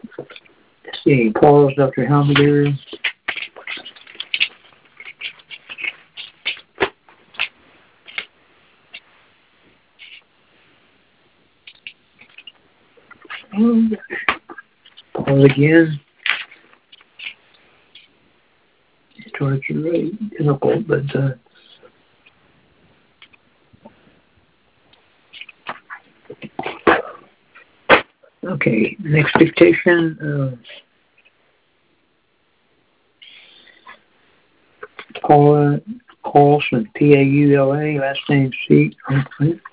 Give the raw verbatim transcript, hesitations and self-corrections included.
Let's see, pause, Doctor Halmager. Pause again. It's really difficult, but uh, okay. Next dictation. Uh, Paula Paulson, P A U L A, last name C.